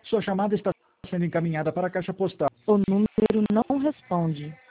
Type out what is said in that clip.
Sua chamada está sendo encaminhada para a caixa postal. O número não responde.